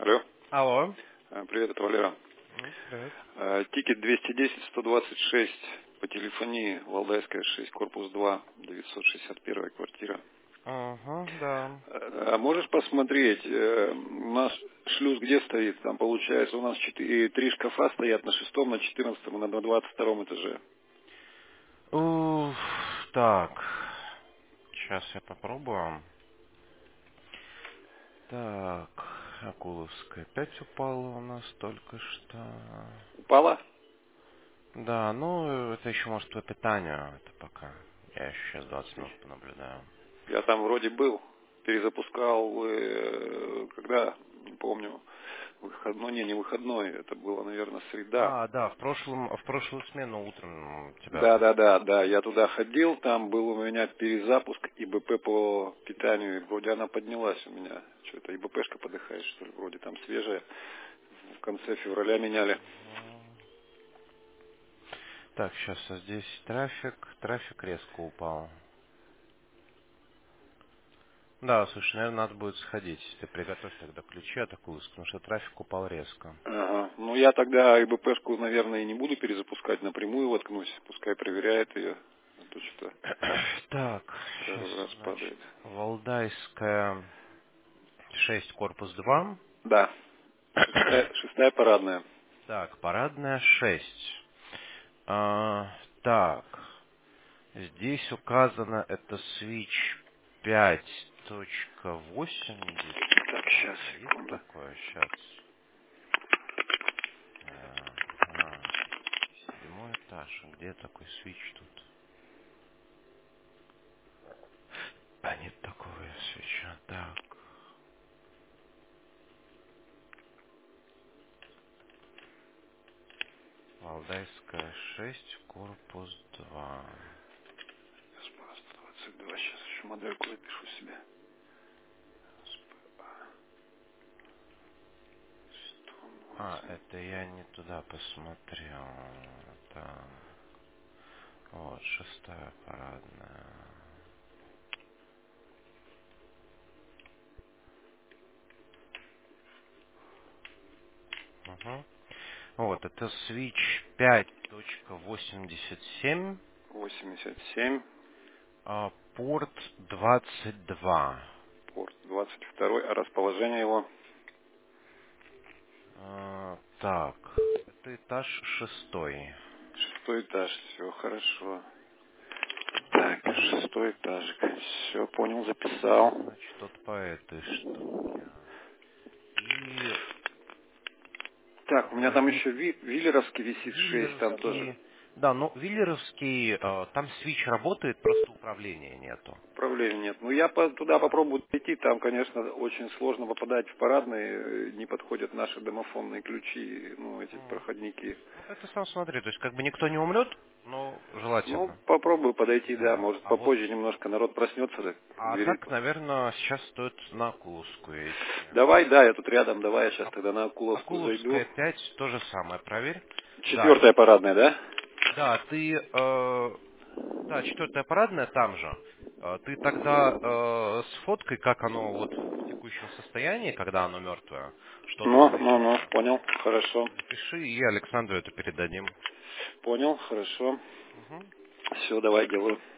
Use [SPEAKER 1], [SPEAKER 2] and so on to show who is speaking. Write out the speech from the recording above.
[SPEAKER 1] Алло.
[SPEAKER 2] Алло.
[SPEAKER 1] Привет, это Валера.
[SPEAKER 2] Привет.
[SPEAKER 1] Тикет 210-126 по телефонии, Валдайская, 6, корпус 2, 961 квартира.
[SPEAKER 2] Ага, да.
[SPEAKER 1] А можешь посмотреть, у нас шлюз где стоит? Там получается у нас 3 шкафа стоят на 6-м, на 14-м и на 22-м этаже.
[SPEAKER 2] Уф, так. Сейчас я попробую. Так, Акуловская опять упала у нас только что.
[SPEAKER 1] Упала?
[SPEAKER 2] Да, ну это еще может по питанию. Это пока. Я еще сейчас 20 минут понаблюдаю.
[SPEAKER 1] Я там вроде был, перезапускал, когда, не помню, выходной, не выходной, это было, наверное, среда.
[SPEAKER 2] Да, в прошлую смену утром тебя.
[SPEAKER 1] Да, я туда ходил, там был у меня перезапуск ИБП по питанию, и вроде она поднялась у меня. Что-то ИБПшка подыхает, что ли, вроде там свежая. В конце февраля меняли.
[SPEAKER 2] Так, сейчас здесь трафик резко упал. Да, слушай, наверное, надо будет сходить. Ты приготовь тогда ключи от Акуловска, потому что трафик упал резко.
[SPEAKER 1] Ага. Ну, я тогда ИБПшку, наверное, и не буду перезапускать, напрямую воткнусь, пускай проверяет ее. А то что-то
[SPEAKER 2] Так, сейчас,
[SPEAKER 1] второй раз
[SPEAKER 2] значит,
[SPEAKER 1] падает.
[SPEAKER 2] Валдайская 6, корпус 2.
[SPEAKER 1] Да, шестая парадная.
[SPEAKER 2] Так, парадная 6. Так, здесь указано это switch 5.80.
[SPEAKER 1] Так, сейчас,
[SPEAKER 2] Есть
[SPEAKER 1] секунду.
[SPEAKER 2] такое? Сейчас. Ага. 7-й этаж. Где такой switch тут? А нет такого свеча. Так. Валдайская 6, корпус 2.
[SPEAKER 1] СПА 122, сейчас еще модельку запишу себе.
[SPEAKER 2] Это я не туда посмотрел. Так. Вот, 6-я парадная. Угу. Вот, это switch 5.87.
[SPEAKER 1] 87,
[SPEAKER 2] Порт 22.
[SPEAKER 1] порт 22, а расположение его
[SPEAKER 2] Так, это этаж 6.
[SPEAKER 1] шестой этаж, все хорошо. Так, шестой этаж, все, понял, записал.
[SPEAKER 2] Значит, вот по этой штуке. И
[SPEAKER 1] Так, у меня там
[SPEAKER 2] возник
[SPEAKER 1] еще Виллеровский висит 6, там тоже
[SPEAKER 2] Виллеровский. Да, но Виллеровский, там свич работает, просто управления нету.
[SPEAKER 1] управления нет. Ну, я туда попробую зайти, там, конечно, очень сложно попадать в парадные, не подходят наши домофонные ключи, ну, эти проходники.
[SPEAKER 2] Ну, это сам смотри, то есть как бы никто не умрет, но
[SPEAKER 1] Ну,
[SPEAKER 2] желательно.
[SPEAKER 1] попробую подойти, да,
[SPEAKER 2] Да.
[SPEAKER 1] может, попозже немножко народ проснется, так,
[SPEAKER 2] А
[SPEAKER 1] дверей.
[SPEAKER 2] так, наверное, сейчас стоит на Акуловскую идти.
[SPEAKER 1] Давай, да, я тут рядом, давай я сейчас тогда на Акуловскую зайду.
[SPEAKER 2] Акуловская 5, то же самое, проверь. Да,
[SPEAKER 1] Четвертая парадная, да?
[SPEAKER 2] да, да, 4-я парадная там же. Ты тогда сфоткай, как оно вот в текущем состоянии, когда оно мертвое, что туда
[SPEAKER 1] Ну,
[SPEAKER 2] найдется.
[SPEAKER 1] понял, хорошо.
[SPEAKER 2] Запиши, и Александру это передадим.
[SPEAKER 1] Понял, хорошо.
[SPEAKER 2] Мгм.
[SPEAKER 1] Все, давай делаю.